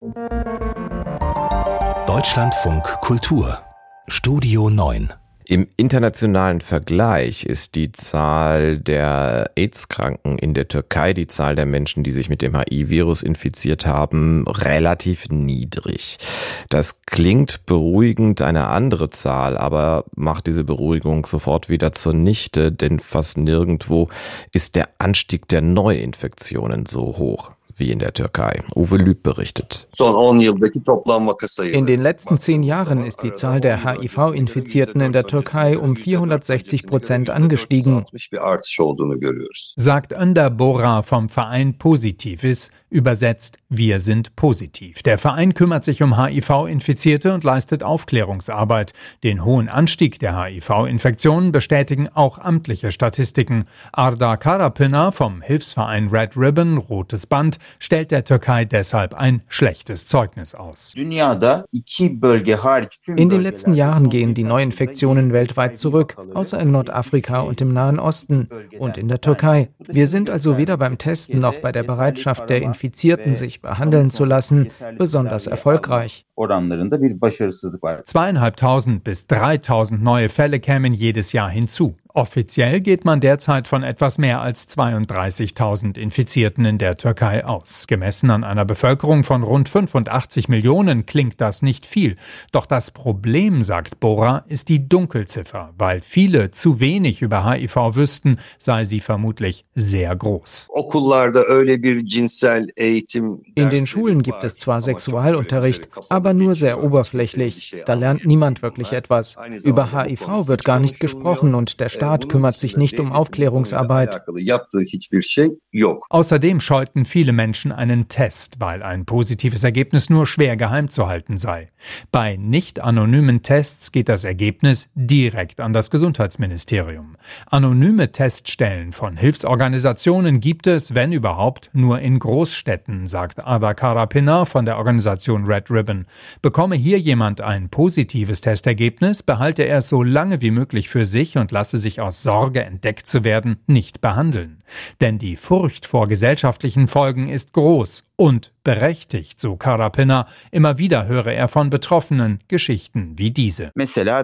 Deutschlandfunk Kultur Studio 9. Im internationalen Vergleich ist die Zahl der AIDS-Kranken in der Türkei, die Zahl der Menschen, die sich mit dem HIV-Virus infiziert haben, relativ niedrig. Das klingt beruhigend, eine andere Zahl, aber macht diese Beruhigung sofort wieder zunichte, denn fast nirgendwo ist der Anstieg der Neuinfektionen so hoch wie in der Türkei. Uwe Lüb berichtet. In den letzten 10 Jahren ist die Zahl der HIV-Infizierten in der Türkei um 460% angestiegen, sagt Önder Bora vom Verein Positivis, übersetzt Wir sind positiv. Der Verein kümmert sich um HIV-Infizierte und leistet Aufklärungsarbeit. Den hohen Anstieg der HIV-Infektionen bestätigen auch amtliche Statistiken. Arda Karapınar vom Hilfsverein Red Ribbon, Rotes Band, stellt der Türkei deshalb ein schlechtes Zeugnis aus. In den letzten Jahren gehen die Neuinfektionen weltweit zurück, außer in Nordafrika und im Nahen Osten und in der Türkei. Wir sind also weder beim Testen noch bei der Bereitschaft der Infizierten, sich behandeln zu lassen, besonders erfolgreich. 2.500 bis 3.000 neue Fälle kämen jedes Jahr hinzu. Offiziell geht man derzeit von etwas mehr als 32.000 Infizierten in der Türkei aus. Gemessen an einer Bevölkerung von rund 85 Millionen klingt das nicht viel. Doch das Problem, sagt Bora, ist die Dunkelziffer. Weil viele zu wenig über HIV wüssten, sei sie vermutlich sehr groß. In den Schulen gibt es zwar Sexualunterricht, aber nur sehr oberflächlich. Da lernt niemand wirklich etwas. Über HIV wird gar nicht gesprochen und der Staat kümmert sich nicht um Aufklärungsarbeit. Außerdem scheuten viele Menschen einen Test, weil ein positives Ergebnis nur schwer geheim zu halten sei. Bei nicht anonymen Tests geht das Ergebnis direkt an das Gesundheitsministerium. Anonyme Teststellen von Hilfsorganisationen gibt es, wenn überhaupt, nur in Großstädten, sagt Arda Karapınar von der Organisation Red Ribbon. Bekomme hier jemand ein positives Testergebnis, behalte er es so lange wie möglich für sich und lasse sich aus Sorge, entdeckt zu werden, nicht behandeln. Denn die Furcht vor gesellschaftlichen Folgen ist groß und berechtigt, so Karapınar. Immer wieder höre er von Betroffenen Geschichten wie diese.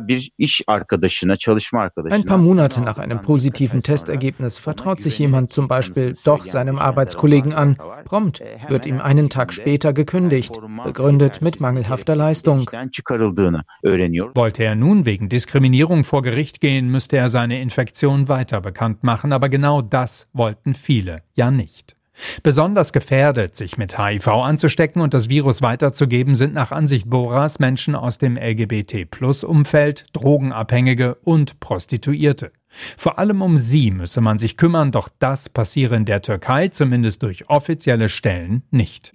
Ein paar Monate nach einem positiven Testergebnis vertraut sich jemand zum Beispiel doch seinem Arbeitskollegen an. Prompt wird ihm einen Tag später gekündigt, begründet mit mangelhafter Leistung. Wollte er nun wegen Diskriminierung vor Gericht gehen, müsste er seine Infektion weiter bekannt machen, aber genau das wollten viele ja nicht. Besonders gefährdet, sich mit HIV anzustecken und das Virus weiterzugeben, sind nach Ansicht Boras Menschen aus dem LGBT+-Umfeld, Drogenabhängige und Prostituierte. Vor allem um sie müsse man sich kümmern, doch das passiere in der Türkei, zumindest durch offizielle Stellen, nicht.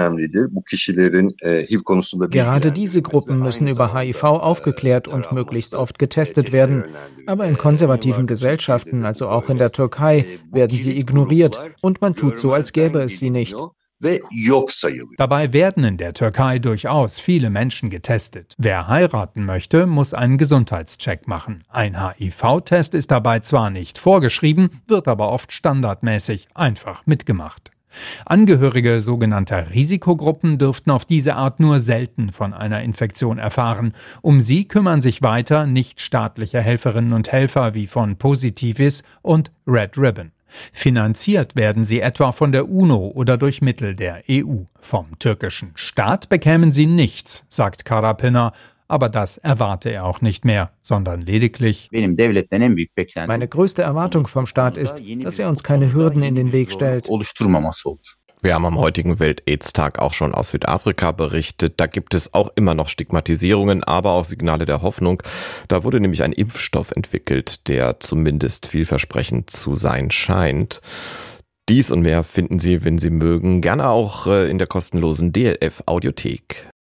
Gerade diese Gruppen müssen über HIV aufgeklärt und möglichst oft getestet werden. Aber in konservativen Gesellschaften, also auch in der Türkei, werden sie ignoriert und man tut so, als gäbe es sie nicht. Dabei werden in der Türkei durchaus viele Menschen getestet. Wer heiraten möchte, muss einen Gesundheitscheck machen. Ein HIV-Test ist dabei zwar nicht vorgeschrieben, wird aber oft standardmäßig einfach mitgemacht. Angehörige sogenannter Risikogruppen dürften auf diese Art nur selten von einer Infektion erfahren. Um sie kümmern sich weiter nichtstaatliche Helferinnen und Helfer wie von Positivis und Red Ribbon. Finanziert werden sie etwa von der UNO oder durch Mittel der EU. Vom türkischen Staat bekämen sie nichts, sagt Karapınar, aber das erwarte er auch nicht mehr, sondern lediglich: Meine größte Erwartung vom Staat ist, dass er uns keine Hürden in den Weg stellt. Wir haben am heutigen Welt-AIDS-Tag auch schon aus Südafrika berichtet. Da gibt es auch immer noch Stigmatisierungen, aber auch Signale der Hoffnung. Da wurde nämlich ein Impfstoff entwickelt, der zumindest vielversprechend zu sein scheint. Dies und mehr finden Sie, wenn Sie mögen, gerne auch in der kostenlosen DLF Audiothek.